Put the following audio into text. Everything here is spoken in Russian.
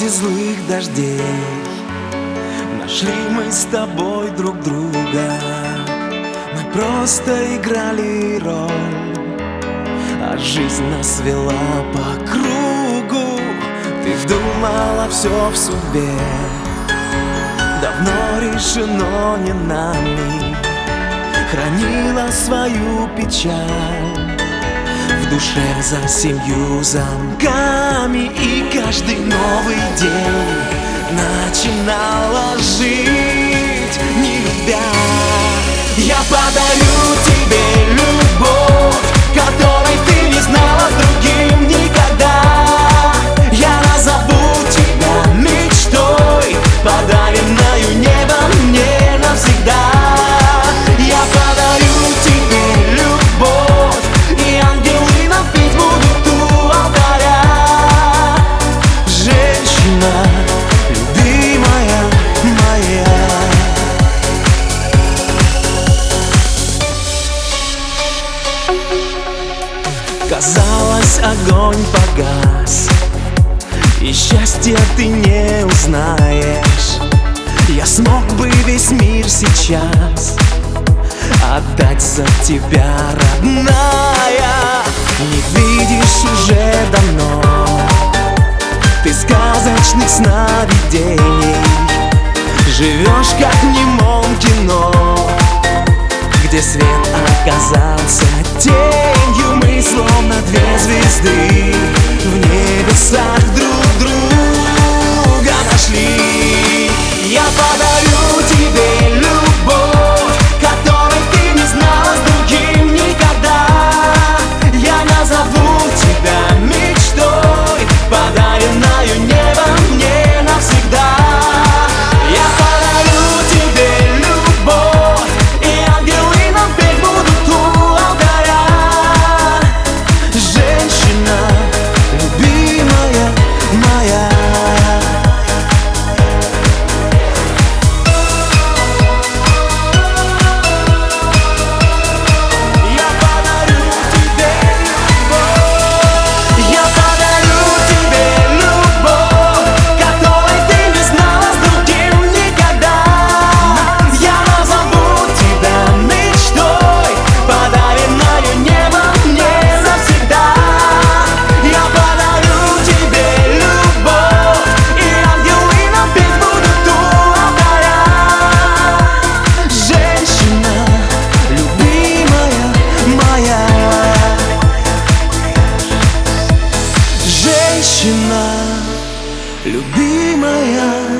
злых дождей нашли мы с тобой друг друга. Мы просто играли роль, а жизнь нас вела по кругу. Ты думала, все в судьбе давно решено не нами, хранила свою печаль в душе за 7 замками. И каждый новый день начинала жить, не любя. Я подарю тебе любовь, которой ты не знала с другим никогда. Я назову тебя мечтой, подаренною небом мне навсегда. Я подарю тебе любовь, и ангелы нам петь будут у алтаря. Женщина, любимая моя. Казалось, огонь погас, и счастья ты не узнаешь. Я смог бы весь мир сейчас отдать за тебя, родная. Не видишь уже давно ты сказочных сновидений, живешь как в немом кино, где свет оказался тенью. Мы словно 2 звезды в небесах друг друга нашли. Я подарю тебе любовь, которой ты не знала с другим никогда. Я назову тебя мечтой, подаренную небом мне навсегда. Я подарю тебе любовь, и ангелы нам петь будут у алтаря. Женщина, любимая моя. Женщина, любимая.